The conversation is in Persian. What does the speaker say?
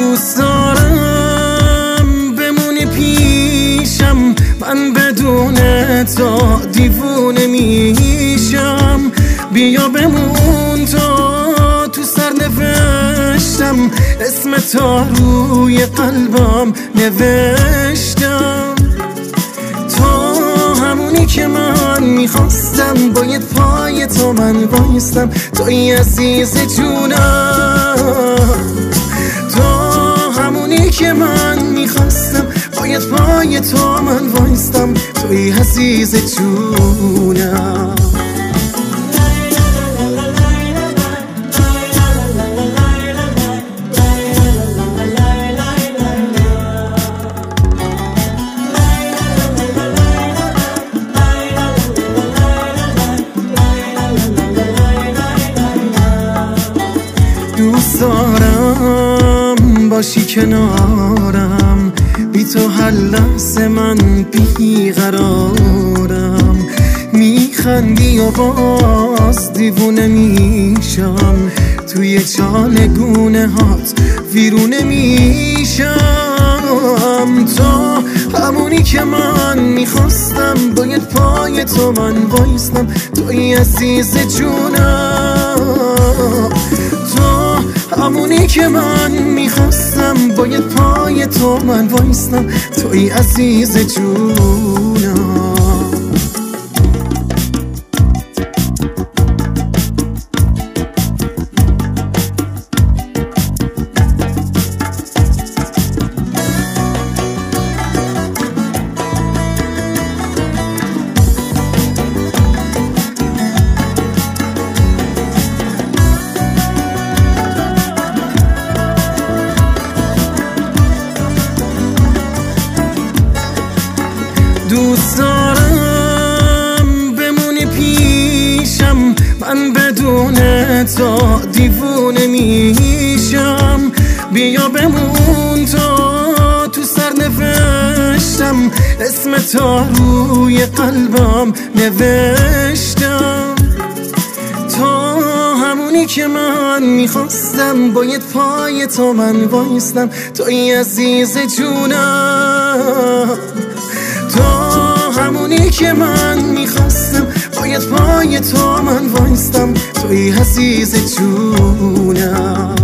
دوست دارم بمونی پیشم، من بدون تو دیوونه میشم. بیا بمون تو سرنوشتم، اسم تو روی قلبم نوشتم. تو همونی که من میخواستم، باید پای تو من وایستم. توی عزیز جونم، تو همونی که من میخواستم، باید پای تو من وایستم. توی عزیز جونم. دوست دارم باشی کنارم، بی تو هر لحظه من بیقرارم. میخندی و باز دیوونه میشم، توی چالگونه هات ویرونه میشم. تو همونی که من میخواستم، باید پای تو من وایستم. توی عزیز جونم، تو همونی که من میخواستم، باید پای تو من وایستم. توی عزیز جونم. دوست دارم بمونی پیشم، من بدون تو دیوونه میشم. بیا بمون تو سرنوشتم، اسم تو روی قلبم نوشتم. تو همونی که من میخواستم، باید پای تو من وایستم. توی عزیز جونم، تو همونی که من میخواستم، باید پای تو من وایستم. توی عزیز جونم.